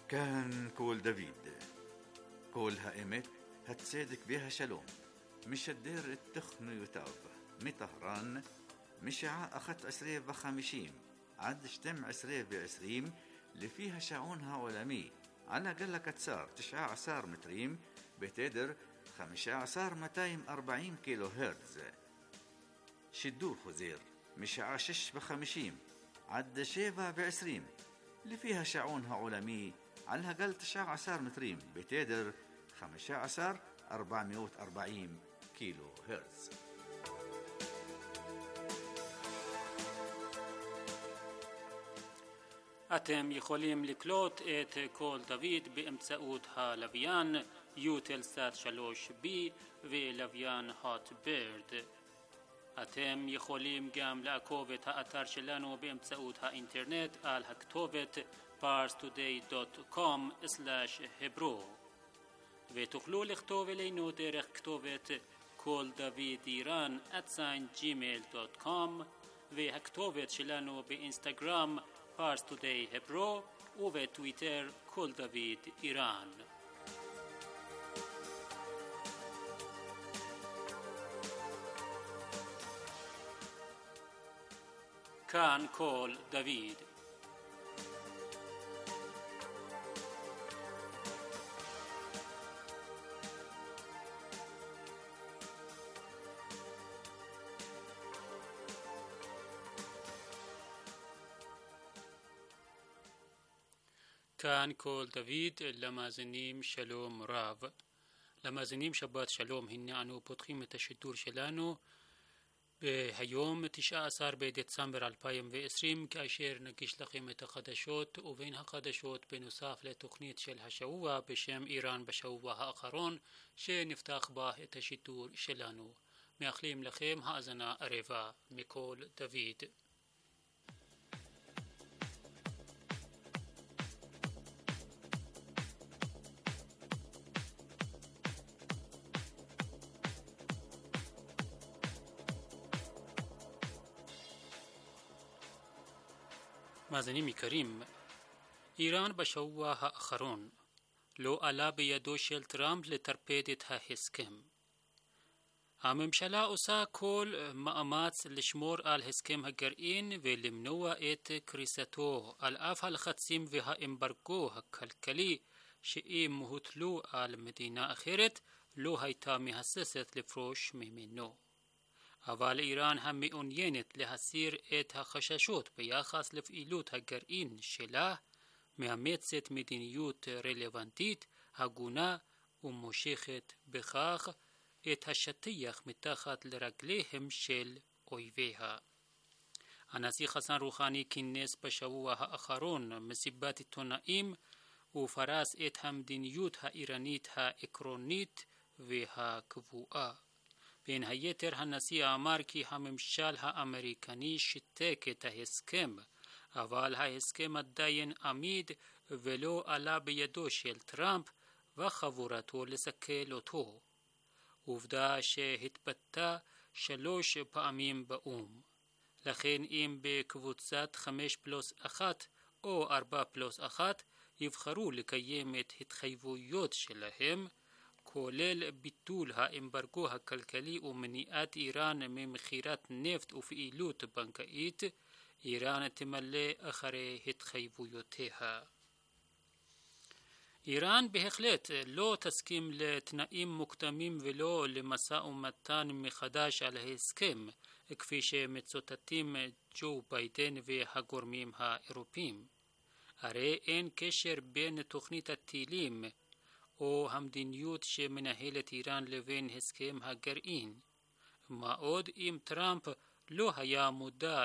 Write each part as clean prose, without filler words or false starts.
كان كول دافيد كول هائمت هتصدق بها شلوم مش الدير التخن يتاب مطهران مشاع أخت 20 عد شتم 20 اللي فيها شعونها عالمي على قلة كتسار 19 متريم بتدر 15,240 كيلو هرتز. شدور خزير مشاع 56 عد 27 اللي فيها شعونها عالمي على قل 19 متريم بتدر 15,440 كيلو هرتز. אתם יכולים לקלוט את קול דוד באמצעות הלוויין יוטלסאט 3B ולוויין הוט בירד. אתם יכולים גם לעקוב את האתר שלנו באמצעות האינטרנט על הכתובת parstoday.com/hebro ותוכלו לכתוב אלינו דרך כתובת קול דוד איראן @gmail.com והכתובת שלנו באינסטגרם parstoday hebro ובטוויטר קול דוד איראן. כאן קול דוד. כאן קול דוד למאזינים שלום רב. למאזינים שבת שלום, הנה אנו פותחים את השידור שלנו היום 19 בדצמבר 2020 כאשר נגיש לכם את החדשות ובין החדשות בנוסף לתוכנית של השבוע בשם איראן בשבוע האחרון שנפתח בה את השידור שלנו. מאחלים לכם האזנה ערבה מקול דוד. מאזינים יקרים, איראן בשבוע האחרון לא עלה בידו של טראמפ לטרפד את ההסכם. הממשלה עושה כל מאמץ לשמור על הסכם הגרעין ולמנוע את קריסתו על אף הלחצים והאמברגו הכלכלי שאם הוטלו על מדינה אחרת לא הייתה מהססת לפרוש ממנו. אבל איראן המעוניינת להסיר את החששות ביחס לפעילות הגרעין שלה מאמצת מדיניות רלוונטית, הגונה ומושכת בכך את השטיח מתחת לרגליהם של אויביה. הנשיא חסן רוחני כינס בשבוע האחרון מסיבת עיתונאים ופרס את המדיניות האיראנית העקרונית והקבועה. בין היתר הנשיא אמר כי הממשל האמריקני שיתק את ההסכם, אבל ההסכם עדיין עמיד ולא עלה בידו של טראמפ וחבורתו לסכל אותו. עובדה שהתבטא 3 פעמים באום. לכן אם בקבוצת 5+1 או 4+1 יבחרו לקיים את התחייבויות שלהם, כולל ביטול האמברגו הכלכלי ומניעת איראן ממכירת נפט ופעילות בנקאית, איראן תמלא אחרי התחייבויותיה. איראן בהחלט לא תסכים לתנאים מוקדמים ולא למשא ומתן מחדש על ההסכם, כפי שמצוטטים ג'ו ביידן והגורמים האירופיים. הרי אין קשר בין תוכנית הטילים או המדיניות שמנהלת איראן לבין הסכם הגרעין. מה עוד אם טראמפ לא היה מודע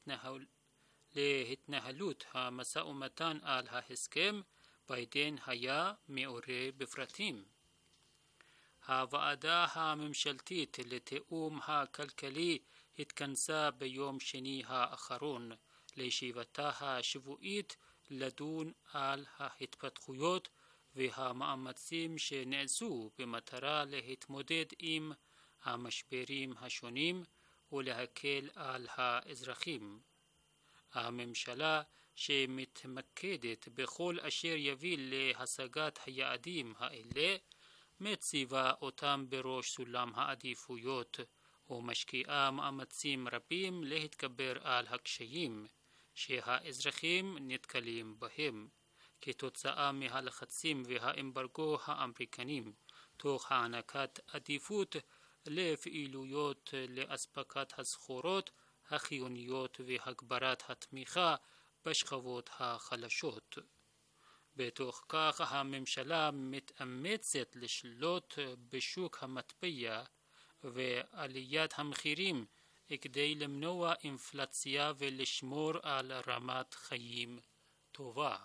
להתנהלות המשא ומתן על ההסכם, ביידן היה מעורה בפרטים. הוועדה הממשלתית לתיאום הכלכלי התכנסה ביום שני האחרון לישיבתה השבועית לדון על ההתפתחויות והמאמצים שנעשו במטרה להתמודד עם המשברים השונים ולהקל על האזרחים. הממשלה שמתמקדת בכל אשר יביא להשגת היעדים האלה, מציבה אותם בראש סולם העדיפויות ומשקיעה מאמצים רבים להתגבר על הקשיים שהאזרחים נתקלים בהם כתוצאה מהלחצים והאמברגו האמריקניים, תוך הענקת עדיפות לפעילויות לאספקת הסחורות החיוניות והגברת התמיכה בשכבות החלשות. בתוך כך הממשלה מתאמצת לשלוט בשוק המטבע ועליית המחירים כדי למנוע אינפלציה ולשמור על רמת חיים טובה.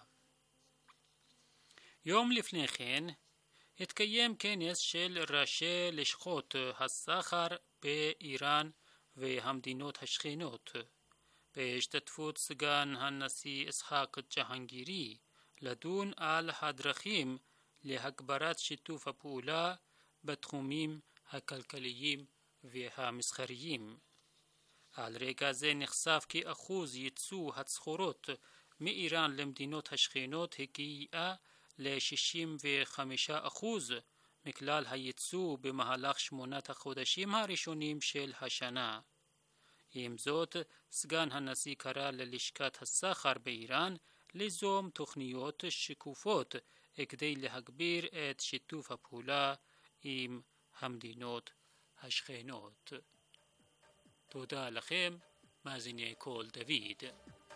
יום לפני כן התקיים כנס של ראשי לשכות הסחר באיראן והמדינות השכנות, בהשתתפות סגן הנשיא יצחק ג'הנגירי, לדון על הדרכים להגברת שיתוף הפעולה בתחומים הכלכליים והמסחריים. על רקע זה נחשף כי אחוז ייצוא הסחורות מאיראן למדינות השכנות הגיע ל-65% מכלל הייצוא במהלך 8 החודשים הראשונים של השנה. עם זאת, סגן הנשיא קרא ללשכת הסחר באיראן ליזום תוכניות שקופות כדי להגביר את שיתוף הפעולה עם המדינות השכנות. תודה לכם, מאזיני קול דוד.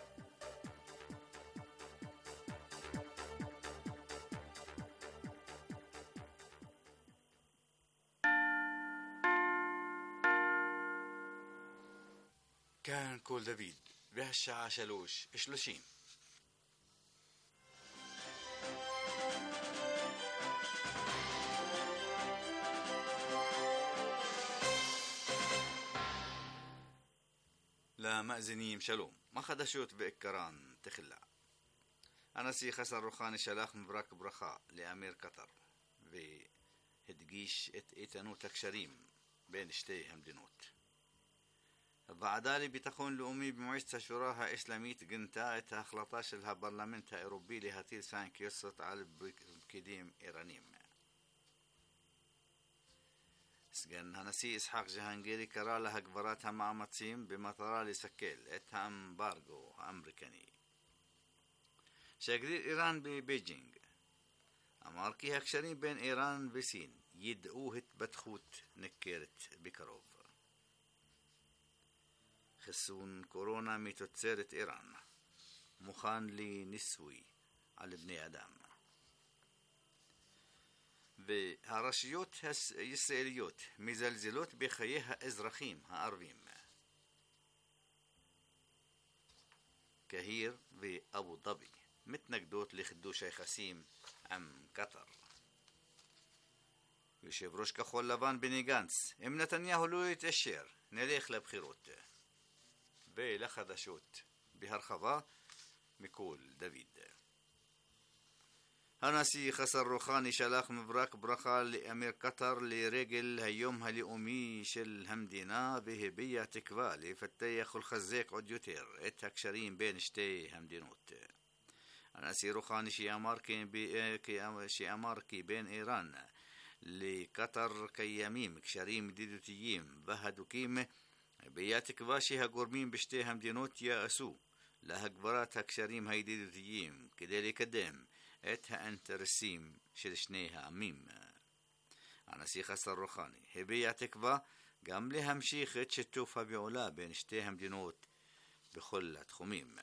כאן קול דוד, והשעה 3:30. למאזינים שלום, מה חדשות בעיקרן תחילה. הנשיא חסן רוחאני שלח מברק ברכה לאמיר קטר והדגיש את איתנות הקשרים בין שתי המדינות. הוועדה לביטחון לאומי במועצת השורא האסלאמית גינתה את ההחלטה של הפרלמנט האירופי להטיל סנקציות על פקידים איראנים. סגן הנשיא יצחק ג'הנגירי קרא להגברת המאמצים במטרה לסכל את האמברגו האמריקני. שגריר איראן בבייג'ינג אמר כי הקשרים בין איראן וסין ידעו התפתחות ניכרת בקרוב. חיסון קורונה מתוצרת איראן מוכן לניסוי על בני אדם. והרשויות הישראליות מזלזלות בחיי האזרחים הערבים. קהיר ואבו דאבי מתנגדות לחידוש היחסים עם קטר. יושב ראש כחול לבן בני גנץ, אם נתניהו לא יתאשר נלך לבחירות. ולחדשות בהרחבה מקול דוד. הנשיא חסן רוחאני שלח מברק ברכה לאמיר קטר לרגל היום הלאומי של המדינה והביע תקווה לפתח ולחזק עוד יותר את הקשרים בין שתי המדינות. הנשיא רוחאני שאמר כי בין איראן לקטר קיימים קשרים ידידותיים והדוקים, הביע תקווה שהגורמים בשתי המדינות יעשו להגברת הקשרים הידידותיים כדי לקדם את האינטרסים של שני העמים. הנשיא חסן רוחאני הביע תקווה גם להמשיך את שיתוף הפעולה בין שתי המדינות בכל התחומים.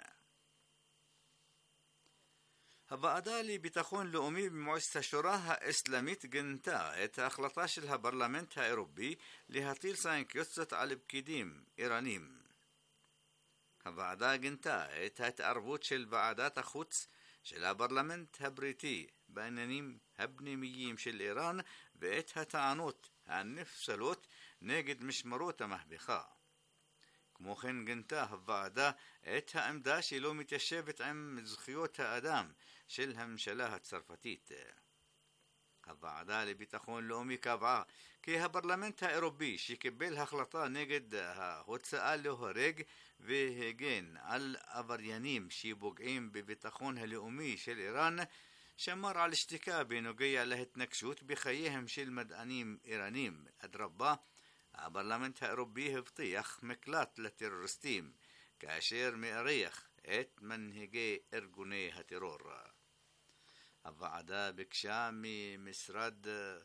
הוועדה לביטחון לאומי במועצת השורא האסלאמית גינתה את ההחלטה של הפרלמנט האירופי להטיל סנקציות על פקידים איראנים. הוועדה גינתה את ההתערבות של ועדת החוץ של הפרלמנט הבריטי בעניינים הפנימיים של איראן ואת הטענות הנפסלות נגד משמרות המהפכה. כמו כן גינתה הוועדה את העמדה שלא מתיישבת עם זכויות האדם של הממשלה הצרפתית. הוועדה לביטחון לאומי קבעה כי הפרלמנט האירופי שקיבל החלטה נגד ההוצאה להורג והגן על עבריינים שפוגעים בביטחון הלאומי של איראן שמר על שתיקה בנוגע להתנגשות בחייהם של מדענים איראנים. אדרבה, הפרלמנט האירופי הבטיח מקלט לטרוריסטים כאשר מארח את מנהיגי ארגוני הטרור. הוועדה ביקשה ממשרד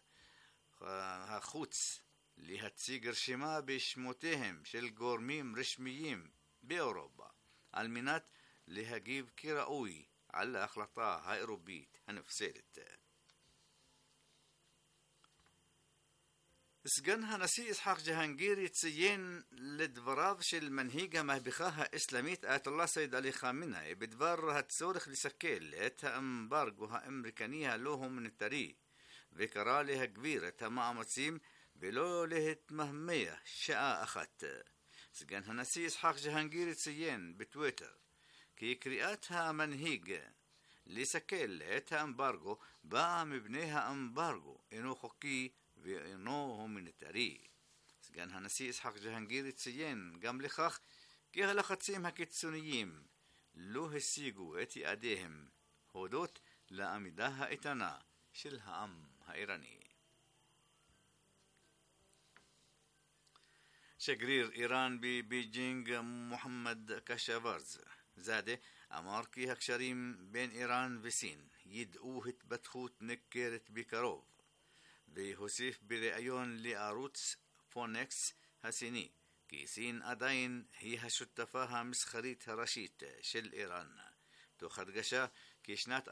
החוץ להציג רשימה בשמותיהם של גורמים רשמיים באירופה על מנת להגיב כראוי על ההחלטה האירופית הנפסלת. סגן הנשיא יצחק ג'הנגירי ציין לדבריו של מנהיג המהפכה האסלאמית אייתוללה סייד עלי חמינאי בדבר הצורך לסכל את האמברגו האמריקני הלא הומניטרי וקרא להגביר את המאמצים ולא להתמהמה שעה אחת. סגן הנשיא יצחק ג'הנגירי ציין בטוויטר כי קריאת המנהיג לסכל את האמברגו באה מבני האמברגו אינו חוקי ואינו הומניטרי. סגן הנשיא יצחק ג'הנגירי ציין גם לכך כי הלחצים הקיצוניים לא השיגו את יעדיהם הודות לעמידה האיתנה של העם האיראני. שגריר איראן בבייג'ינג מוחמד קשאוורז זאדה אמר כי הקשרים בין איראן וסין ידעו התפתחות ניכרת בקרוב, והוסיף בראיון לערוץ פונקס הסיני כי סין עדיין היא השותפה המסחרית הראשית של איראן, תוך הדגשה כי שנת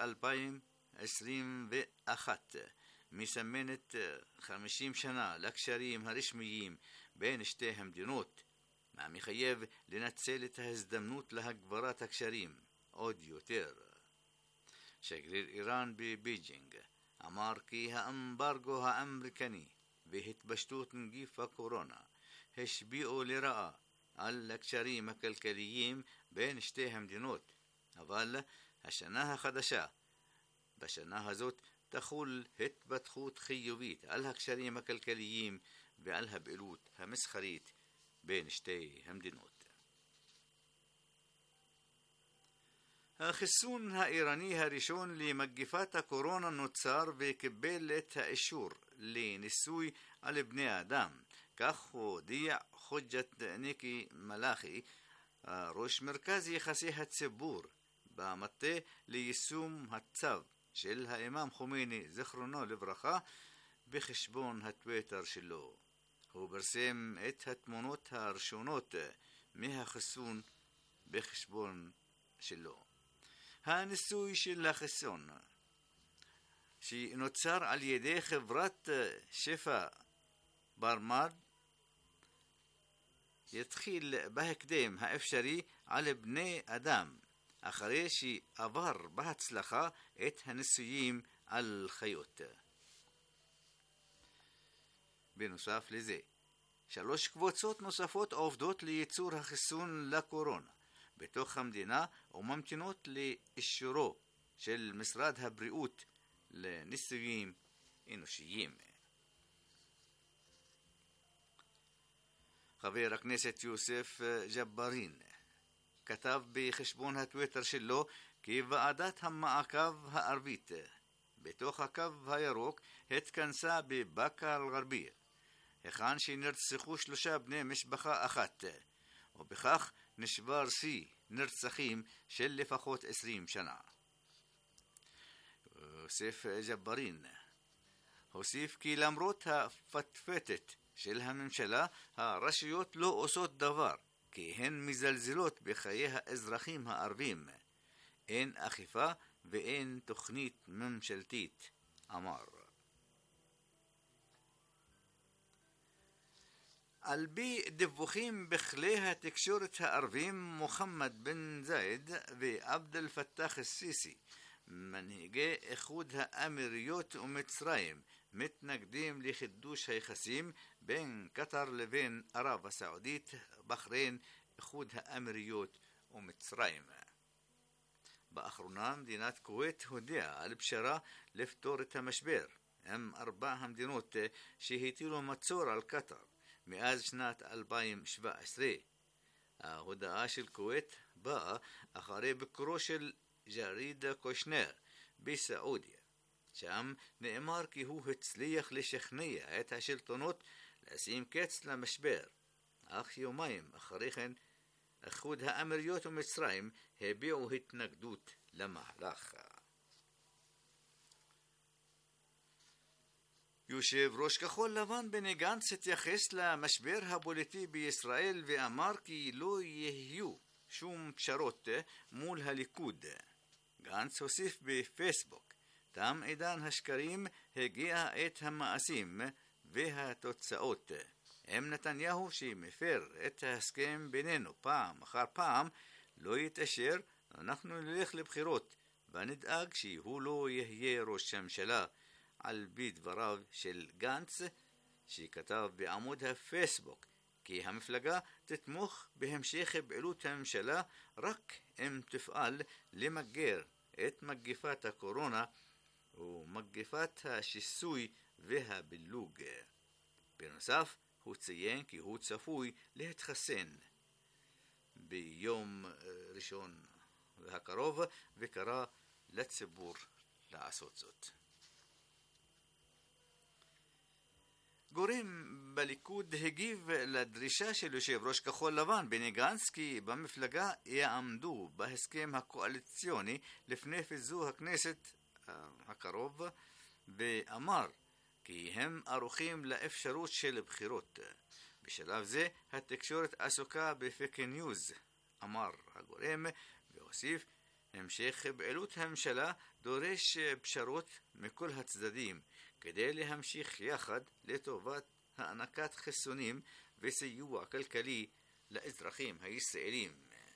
2021 מסמנת 50 שנה לקשרים הרשמיים בין שתי המדינות, מה מחייב לנצל את ההזדמנות להגברת הקשרים עוד יותר. שגריר איראן בבייג'ינג אמר כי האמברגו האמריקני והתפשטות נגיף הקורונה השפיעו לרעה על הקשרים הכלכליים בין שתי המדינות, אבל השנה החדשה, בשנה הזאת תחול התפתחות חיובית על הקשרים הכלכליים ועל הפעילות המסחרית בין שתי המדינות. החיסון האיראני הראשון למגפת הקורונה נוצר וקיבל את האישור לניסוי על בני אדם, כך הודיע חוג'ת ניקי מלאכי, ראש מרכז יחסי הציבור במטה ליישום הצו של האימאם חומייני זכרונו לברכה בחשבון הטוויטר שלו. הוא פרסם את התמונות הראשונות מהחיסון בחשבון שלו. הניסוי של החיסון שנוצר על ידי חברת שפע ברמד יתחיל בהקדם האפשרי על בני אדם אחרי שעבר בהצלחה את הניסויים על חיות. בנוסף לזה, 3 קבוצות נוספות עובדות לייצור החיסון לקורונה בתוך המדינה וממתינות לאישורו של משרד הבריאות לניסויים אנושיים. חבר הכנסת יוסף ג'בארין כתב בחשבון הטוויטר שלו כי ועדת המעקב הערבית בתוך הקו הירוק התכנסה בבאקה אל-גרבייה, היכן שנרצחו 3 בני משפחה אחת, ובכך נשבר שיא נרצחים של לפחות 20 שנה. יוסף ג'בארין הוסיף כי למרות הפטפטת של הממשלה, הרשויות לא עושות דבר, כי הן מזלזלות בחיי האזרחים הערבים. אין אכיפה ואין תוכנית ממשלתית, אמר. על פי דיווחים בכלי התקשורת הערבים, מוחמד בן זאיד ועבד אל-פתאח א-סיסי, מנהיגי איחוד האמירויות ומצרים, מתנגדים לחידוש היחסים בין קטר לבין ערב הסעודית, בחריין, איחוד האמירויות ומצרים. באחרונה מדינת כווית הודיעה על פשרה לפתור את המשבר הם 4 המדינות שהטילו מצור על קטר מאז שנת 2017. ההודעה של כווית באה אחרי ביקורו של ג'אריד קושנר בסעודיה. שם נאמר כי הוא הצליח לשכנע את השלטונות לשים קץ למשבר, אך יומיים אחרי כן איחוד האמירויות ומצרים הביעו התנגדות למהלך. יושב ראש כחול לבן בני גנץ התייחס למשבר הפוליטי בישראל ואמר כי לא יהיו שום פשרות מול הליכוד. גנץ הוסיף בפייסבוק, תם עידן השקרים, הגיע עת המעשים והתוצאות. אם נתניהו שמפר את ההסכם בינינו פעם אחר פעם לא יתאשר, אנחנו נלך לבחירות ונדאג שהוא לא יהיה ראש הממשלה, על פי דבריו של גנץ, שכתב בעמוד הפייסבוק כי המפלגה תתמוך בהמשך פעילות הממשלה רק אם תפעל למגר את מגפת הקורונה ומגפת השיסוי והבילוג. בנוסף, הוא ציין כי הוא צפוי להתחסן ביום ראשון הקרוב וקרא לציבור לעשות זאת. גורם בליכוד הגיב לדרישה של יושב ראש כחול לבן בני גנץ כי במפלגה יעמדו בהסכם הקואליציוני לפני פיזור הכנסת הקרוב, ואמר כי הם ערוכים לאפשרות של בחירות. בשלב זה התקשורת עסוקה בפייק ניוז, אמר הגורם, והוסיף, המשך פעילות הממשלה דורש פשרות מכל הצדדים כדי להמשיך יחד לטובת הענקת חיסונים וסיוע כלכלי לאזרחים הישראלים.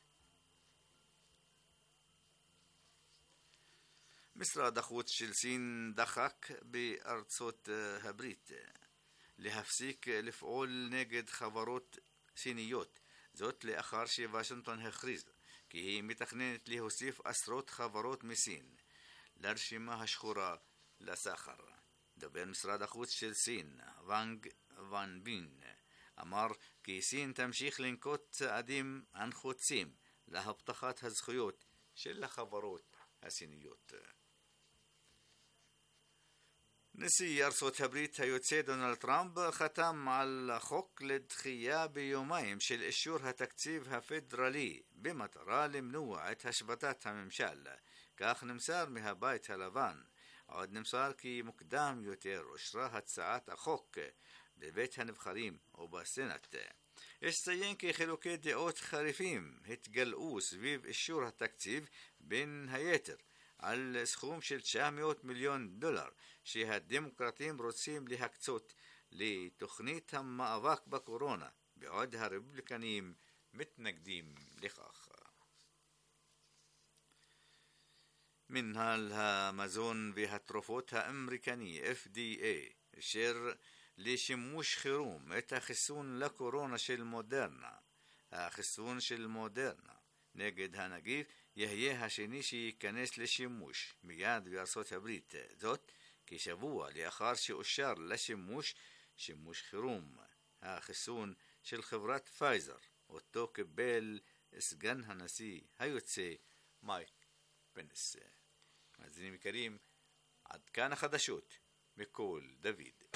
משרד החוץ של סין דחק בארצות הברית להפסיק לפעול נגד חברות סיניות, זאת לאחר שוושינגטון הכריז כי היא מתכננת להוסיף עשרות חברות מסין לרשימה השחורה לסחר. דובר משרד החוץ של סין, ואנג ונבין, אמר כי סין תמשיך לנקוט צעדים הנחוצים להבטחת הזכויות של החברות הסיניות. נשיא ארצות הברית היוצא דונלד טראמפ חתם על חוק לדחייה ביומיים של אישור התקציב הפדרלי במטרה למנוע את השבתת הממשל. כך נמסר מהבית הלבן. עוד נמסר כי מוקדם יותר אושרה הצעת החוק בבית הנבחרים ובסנאט. יש לציין כי חילוקי דעות חריפים התגלעו סביב אישור התקציב, בין היתר על סכום של $900 מיליון שהדמוקרטים רוצים להקצות לתוכנית המאבק בקורונה, בעוד הרפובליקנים מתנגדים לכך. מנהל המזון והתרופות האמריקני FDA אישר לשימוש חירום את החיסון לקורונה של מודרנה. החיסון של מודרנה נגד הנגיף יהיה השני שייכנס לשימוש מיד בארצות הברית, זאת כשבוע לאחר שאושר שימוש חירום החיסון של חברת פייזר, אותו קיבל סגן הנשיא היוצא מייק פנס. מאזינים יקרים, עד כאן החדשות מכל דוד.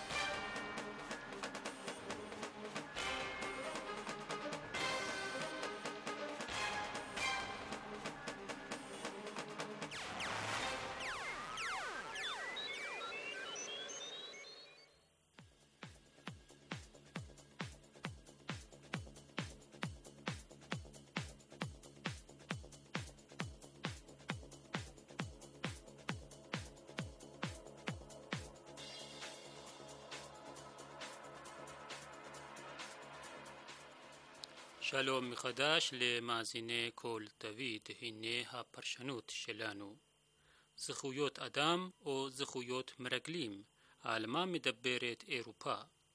שלום מחדש למאזיני כל דוד, הנה הפרשנות שלנו. זכויות אדם או זכויות מרגלים, על מה מדברת אירופה?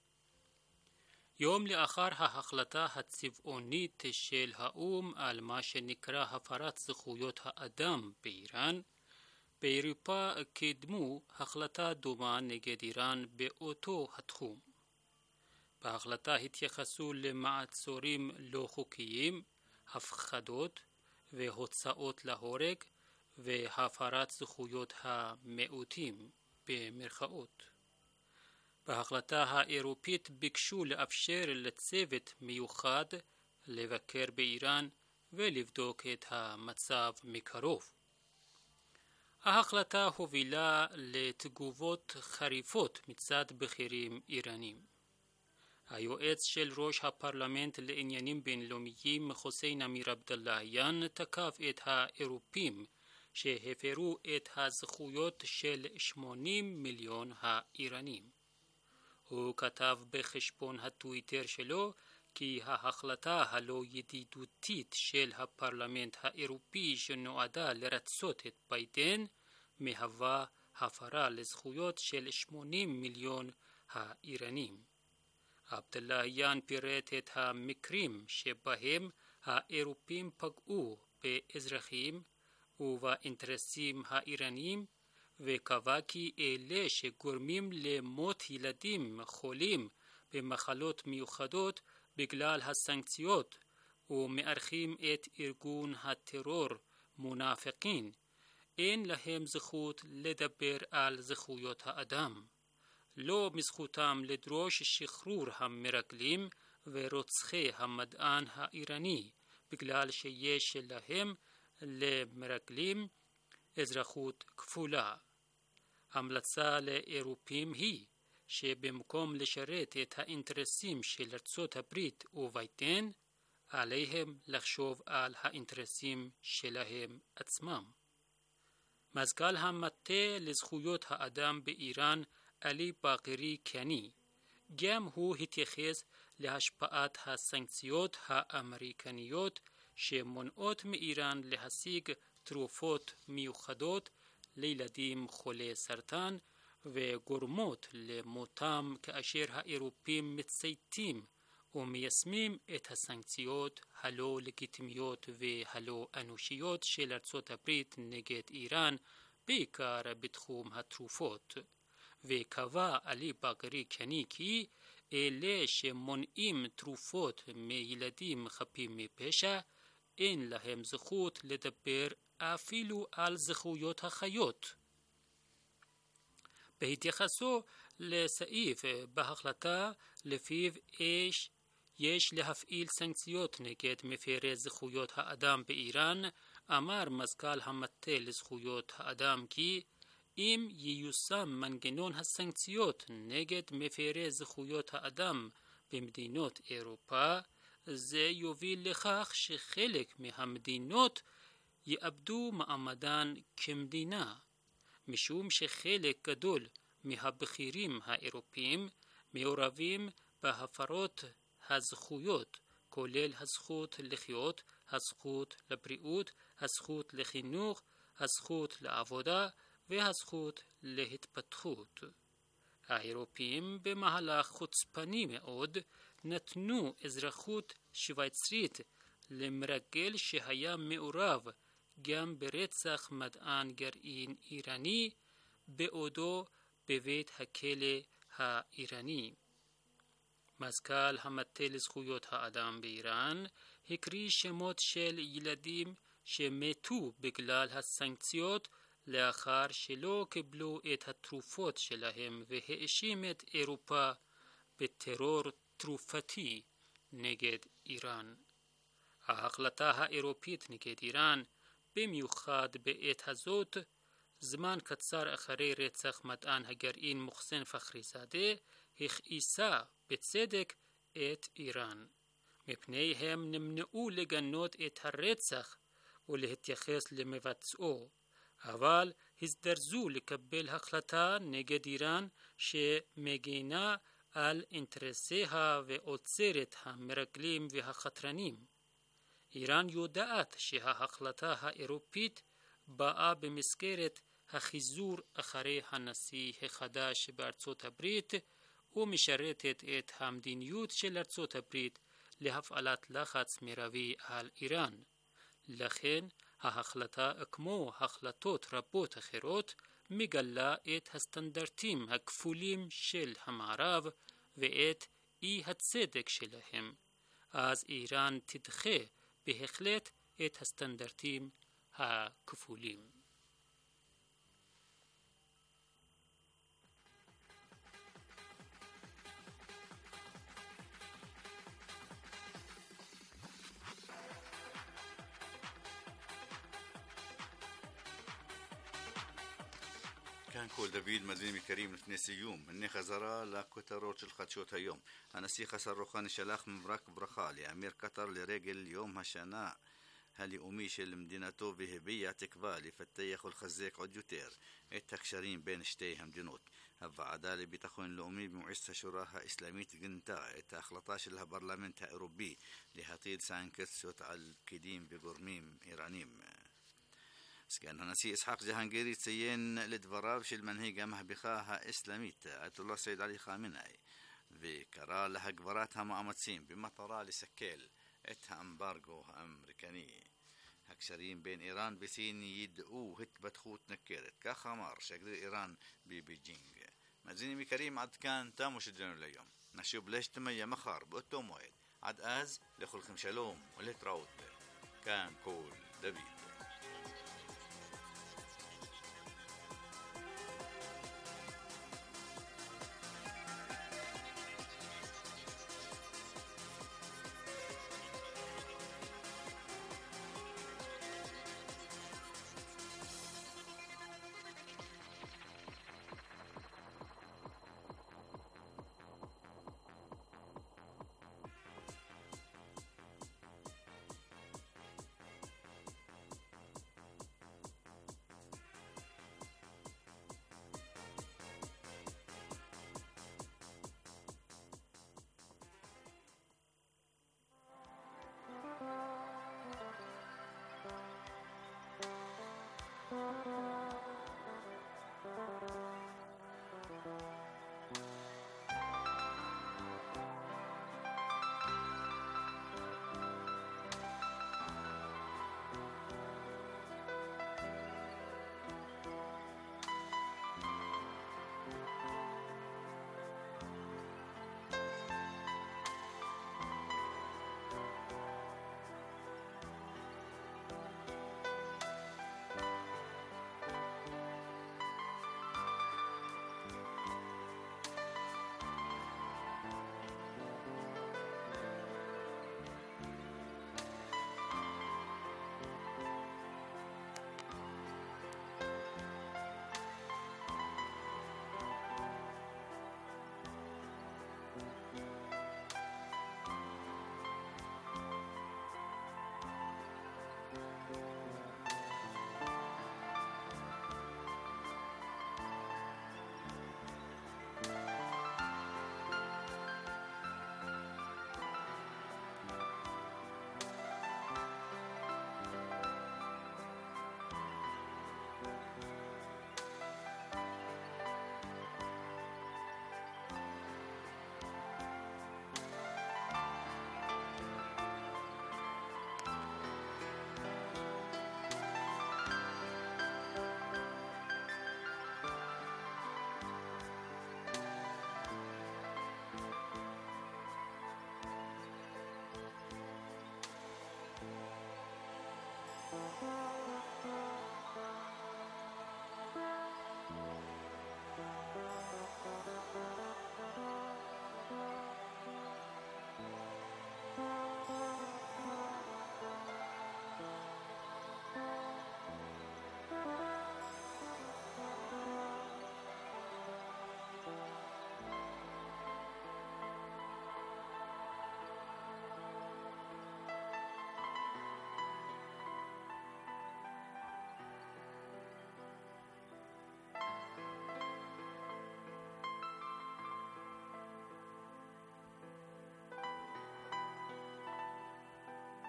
יום לאחר ההחלטה הצבעונית של האו"ם על מה שנקרא הפרת זכויות האדם באיראן, באירופה קידמו החלטה דומה נגד איראן באותו התחום. בהחלטה התייחסו למעצורים לא חוקיים, הפחדות והוצאות להורג והפרת זכויות המיעוטים במרכאות. בהחלטה האירופית ביקשו לאפשר לצוות מיוחד לבקר באיראן ולבדוק את המצב מקרוב. ההחלטה הובילה לתגובות חריפות מצד בכירים איראנים. היועץ של ראש הפרלמנט לעניינים בינלאומיים חוסיין אמיר עבדאללהיאן תקף את האירופים שהפרו את הזכויות של 80 מיליון האיראנים. הוא כתב בחשבון הטוויטר שלו כי ההחלטה הלא ידידותית של הפרלמנט האירופי שנועדה לרצות את ביידן מהווה הפרה לזכויות של 80 מיליון האיראנים. עבדאללהיאן פירט את המקרים שבהם האירופים פגעו באזרחים ובאינטרסים האיראניים וקבע כי אלה שגורמים למות ילדים חולים במחלות מיוחדות בגלל הסנקציות ומארחים את ארגון הטרור מונאפקין, אין להם זכות לדבר על זכויות האדם. לא מזכותם לדרוש שחרור המרגלים ורוצחי המדען האיראני בגלל שיש להם למרגלים אזרחות כפולה. המלצה לאירופים היא שבמקום לשרת את האינטרסים של ארצות הברית וביידן, עליהם לחשוב על האינטרסים שלהם עצמם. מזכ"ל המטה לזכויות האדם באיראן, עלי באקרי קני, גם הוא התייחס להשפעת הסנקציות האמריקניות שמונעות מאיראן להשיג תרופות מיוחדות לילדים חולי סרטן וגורמות למותם כאשר האירופים מצייתים ומיישמים את הסנקציות הלא לגיטימיות והלא אנושיות של ארצות הברית נגד איראן, בעיקר בתחום התרופות. וקבע עלי באקרי קני כי אלה שמונעים תרופות מילדים חפים מפשע, אין להם זכות לדבר אפילו על זכויות החיות. בהתייחסו לסעיף בהחלטה לפיו יש להפעיל סנקציות נגד מפרי זכויות האדם באיראן, אמר מזכ"ל המטה לזכויות האדם כי אם ייושם מנגנון הסנקציות נגד מפרי זכויות האדם במדינות אירופה, זה יוביל לכך שחלק מהמדינות יאבדו מעמדן כמדינה, משום שחלק גדול מהבכירים האירופיים מעורבים בהפרות הזכויות, כולל הזכות לחיות, הזכות לבריאות, הזכות לחינוך, הזכות לעבודה והזכות להתפתחות. האירופים במהלך חוצפני מאוד נתנו אזרחות שוויצרית למרגל שהיה מעורב גם ברצח מדען גרעין איראני בעודו בבית הכלא האיראני. מזכ"ל המטה לזכויות האדם באיראן הקריא שמות של ילדים שמתו בגלל הסנקציות לאחר שלא קיבלו את התרופות שלהם והאשים את אירופה בטרור תרופתי נגד איראן. ההחלטה האירופית נגד איראן, במיוחד בעת הזאת, זמן קצר אחרי רצח מדען הגרעין מוחסן פחריזאדה, הכעיסה בצדק את איראן. מפני הם נמנעו לגנות את הרצח ולהתייחס למבצעו, אבל הזדרזו לקבל החלטה נגד איראן שמגינה על אינטרסיה ועוצרת המרגלים והחתרנים. איראן יודעת שההחלטה האירופית באה במסגרת החיזור אחרי הנשיא החדש בארצות הברית ומשרתת את המדיניות של ארצות הברית להפעלת לחץ מרבי על איראן. לכן ההחלטה, כמו החלטות רבות אחרות, מגלה את הסטנדרטים הכפולים של המערב ואת אי הצדק שלהם. אז איראן תדחה בהחלט את הסטנדרטים הכפולים. כאן כל דוד, מאזינים יקרים, לפני סיום, הנה חזרה לכותרות של חדשות היום. הנשיא חסן רוחאני שלח מברק ברכה לאמיר קטר לרגל יום השנה הלאומי של מדינתו והביע תקווה לפתח ולחזק עוד יותר את הקשרים בין שתי המדינות. הוועדה לביטחון לאומי במועצת השורא האסלאמית גינתה את ההחלטה של הפרלמנט האירופי להטיל סנקציות על פקידים וגורמים איראנים. סגן הנשיא יצחק ג'הנגירי ציין לדבריו של מנהיג המהפכה האסלאמית אייתולlah סעיד עלי חמינאי וקרא להגברת המאמצים במטרה לסכל את האמברגו האמריקני. הקשרים בין איראן וסין ידעו התפתחות ניכרת, כך אמר שגריר איראן בבייג'ינג. מאזינים יקרים, עד כאן תמו שידורנו להיום. נשוב להשתמע מחר באותו מועד. עד אז לכולכם שלום ולהתראות. כאן כל דוד.